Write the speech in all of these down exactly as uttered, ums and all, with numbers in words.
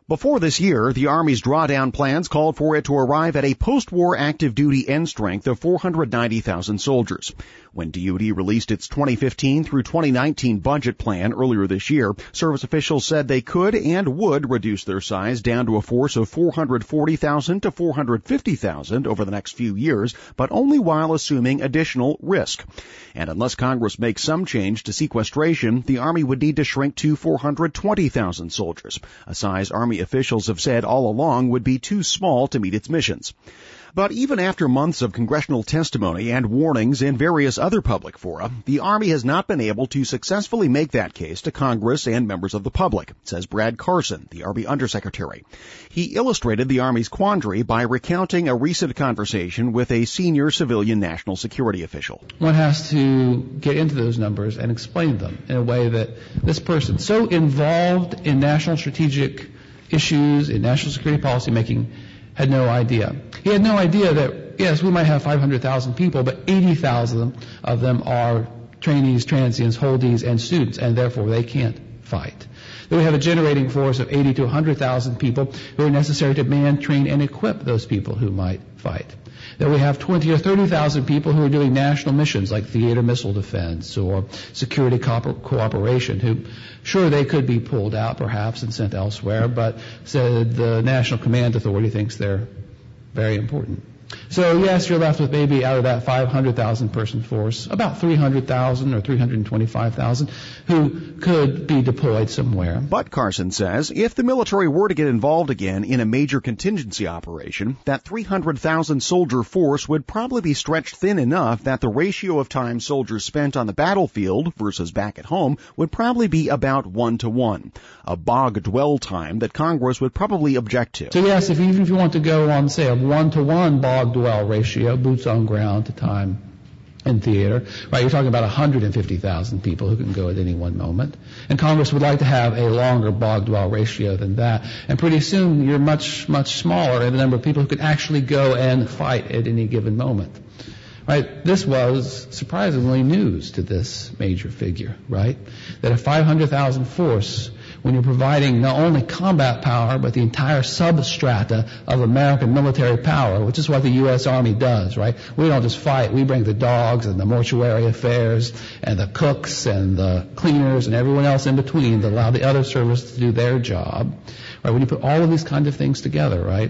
Before this year, the Army's drawdown plans called for it to arrive at a post-war active duty end strength of four hundred ninety thousand soldiers. When D O D released its twenty fifteen through twenty nineteen budget plan earlier this year, service officials said they could and would reduce their size down to a force of four hundred forty thousand to four hundred fifty thousand over the next few years, but only while assuming additional risk. And unless Congress makes some change to sequestration, the Army would need to shrink to four hundred twenty thousand soldiers, a size Army officials have said all along would be too small to meet its missions. But even after months of congressional testimony and warnings in various other public fora, the Army has not been able to successfully make that case to Congress and members of the public, says Brad Carson, the Army Undersecretary. He illustrated the Army's quandary by recounting a recent conversation with a senior civilian national security official. One has to get into those numbers and explain them in a way that this person, so involved in national strategic issues, in national security policy making, had no idea. He had no idea that, yes, we might have five hundred thousand people, but eighty thousand of them are trainees, transients, holdees, and students, and therefore they can't fight. Then we have a generating force of eighty to one hundred thousand people who are necessary to man, train, and equip those people who might fight. Then we have twenty or thirty thousand people who are doing national missions like theater missile defense or security co- cooperation who, sure, they could be pulled out perhaps and sent elsewhere, but said the National Command Authority thinks they're very important. So yes, you're left with maybe out of that five hundred thousand person force, about three hundred thousand or three hundred twenty-five thousand who could be deployed somewhere. But Carson says if the military were to get involved again in a major contingency operation, that three hundred thousand soldier force would probably be stretched thin enough that the ratio of time soldiers spent on the battlefield versus back at home would probably be about one to one, a bog dwell time that Congress would probably object to. So yes, if even if you want to go on, say, a one to one bog dwell ratio, boots on ground to time in theater, right? You're talking about one hundred fifty thousand people who can go at any one moment. And Congress would like to have a longer bog dwell ratio than that. And pretty soon you're much, much smaller in the number of people who can actually go and fight at any given moment. Right? This was surprisingly news to this major figure, right? That a five hundred thousand force, when you're providing not only combat power, but the entire substrata of American military power, which is what the U S Army does, right? We don't just fight. We bring the dogs and the mortuary affairs and the cooks and the cleaners and everyone else in between to allow the other services to do their job. Right? When you put all of these kind of things together, right,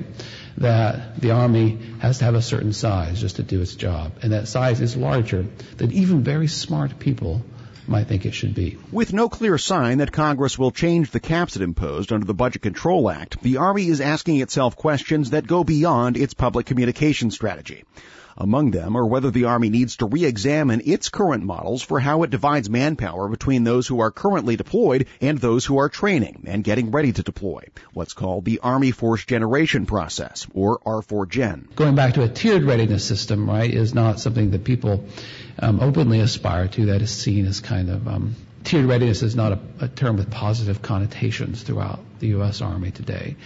that the Army has to have a certain size just to do its job. And that size is larger than even very smart people might think it should be. With no clear sign that Congress will change the caps it imposed under the Budget Control Act, the Army is asking itself questions that go beyond its public communication strategy. Among them are whether the Army needs to re-examine its current models for how it divides manpower between those who are currently deployed and those who are training and getting ready to deploy, what's called the Army Force Generation Process, or R four Gen. Going back to a tiered readiness system, right, is not something that people um, openly aspire to. That is seen as kind of um, tiered readiness is not a, a term with positive connotations throughout the U S Army today,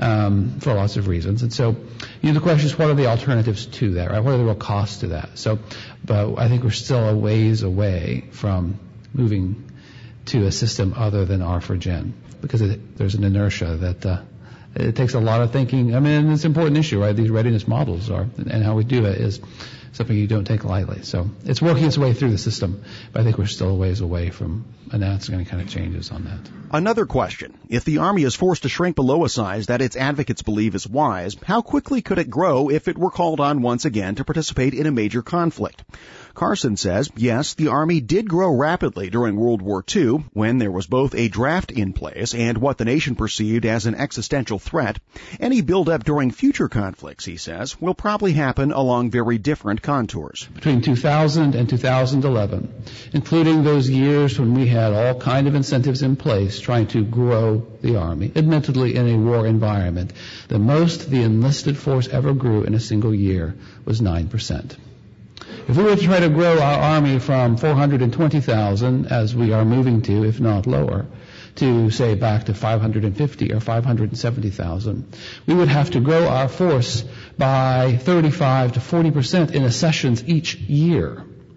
um, for lots of reasons. And so, you know, the question is, what are the alternatives to that, right? What are the real costs to that? So, but I think we're still a ways away from moving to a system other than R four Gen, because it, there's an inertia that uh, it takes a lot of thinking. I mean, it's an important issue, right? These readiness models are, and how we do it is something you don't take lightly. So it's working its way through the system, but I think we're still a ways away from announcing any kind of changes on that. Another question. If the Army is forced to shrink below a size that its advocates believe is wise, how quickly could it grow if it were called on once again to participate in a major conflict? Carson says, yes, the Army did grow rapidly during World War Two, when there was both a draft in place and what the nation perceived as an existential threat. Any build-up during future conflicts, he says, will probably happen along very different contours. Between two thousand and two thousand eleven, including those years when we had all kind of incentives in place trying to grow the Army, admittedly in a war environment, the most the enlisted force ever grew in a single year was nine percent. If we were to try to grow our Army from four hundred twenty thousand, as we are moving to, if not lower, to, say, back to five hundred fifty or five hundred seventy thousand, we would have to grow our force by thirty-five to forty percent in accessions each year.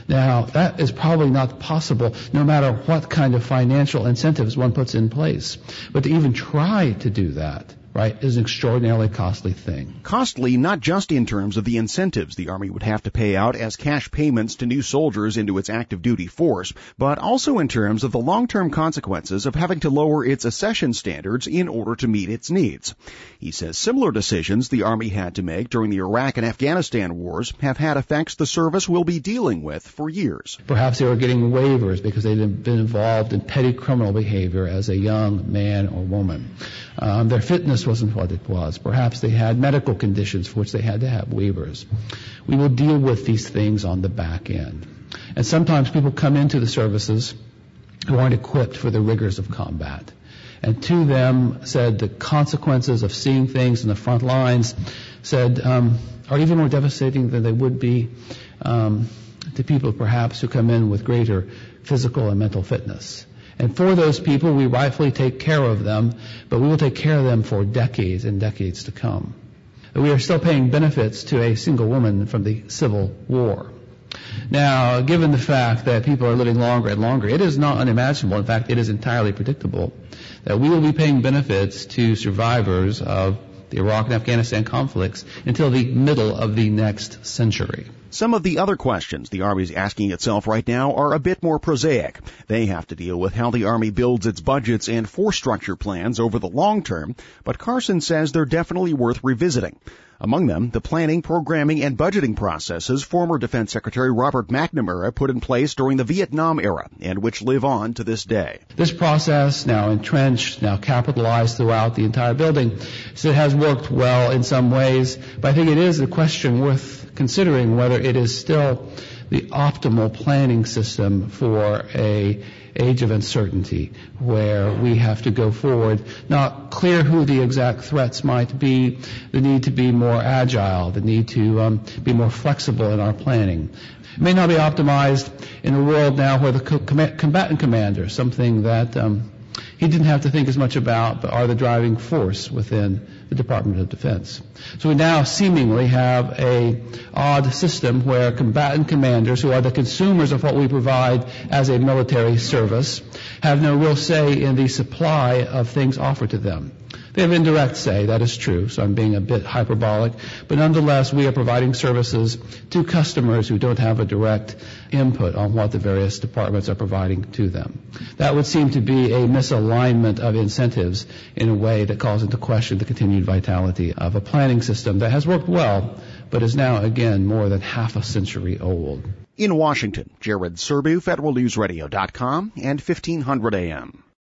Now, that is probably not possible no matter what kind of financial incentives one puts in place. But to even try to do that, right, is an extraordinarily costly thing. Costly not just in terms of the incentives the Army would have to pay out as cash payments to new soldiers into its active duty force, but also in terms of the long-term consequences of having to lower its accession standards in order to meet its needs. He says similar decisions the Army had to make during the Iraq and Afghanistan wars have had effects the service will be dealing with for years. Perhaps they were getting waivers because they'd been involved in petty criminal behavior as a young man or woman. Um, their fitness wasn't what it was. Perhaps they had medical conditions for which they had to have waivers. We will deal with these things on the back end. And sometimes people come into the services who aren't equipped for the rigors of combat. And to them said the consequences of seeing things in the front lines said um, are even more devastating than they would be um, to people perhaps who come in with greater physical and mental fitness. And for those people, we rightfully take care of them, but we will take care of them for decades and decades to come. We are still paying benefits to a single woman from the Civil War. Now, given the fact that people are living longer and longer, it is not unimaginable, in fact, it is entirely predictable, that we will be paying benefits to survivors of the Iraq and Afghanistan conflicts until the middle of the next century. Some of the other questions the Army is asking itself right now are a bit more prosaic. They have to deal with how the Army builds its budgets and force structure plans over the long term, but Carson says they're definitely worth revisiting. Among them, the planning, programming, and budgeting processes former Defense Secretary Robert McNamara put in place during the Vietnam era, and which live on to this day. This process, now entrenched, now capitalized throughout the entire building, so it has worked well in some ways, but I think it is a question worth considering whether it is still the optimal planning system for a age of uncertainty, where we have to go forward, not clear who the exact threats might be, the need to be more agile, the need to um, be more flexible in our planning. It may not be optimized in a world now where the com- combatant commander, something that um, he didn't have to think as much about, but are the driving force within the Department of Defense. So we now seemingly have a odd system where combatant commanders, who are the consumers of what we provide as a military service, have no real say in the supply of things offered to them. They have indirect say, that is true, so I'm being a bit hyperbolic, but nonetheless we are providing services to customers who don't have a direct input on what the various departments are providing to them. That would seem to be a misalignment of incentives in a way that calls into question the continued vitality of a planning system that has worked well, but is now again more than half a century old. In Washington, Jared Serbu, Federal News Radio dot com and fifteen hundred A M.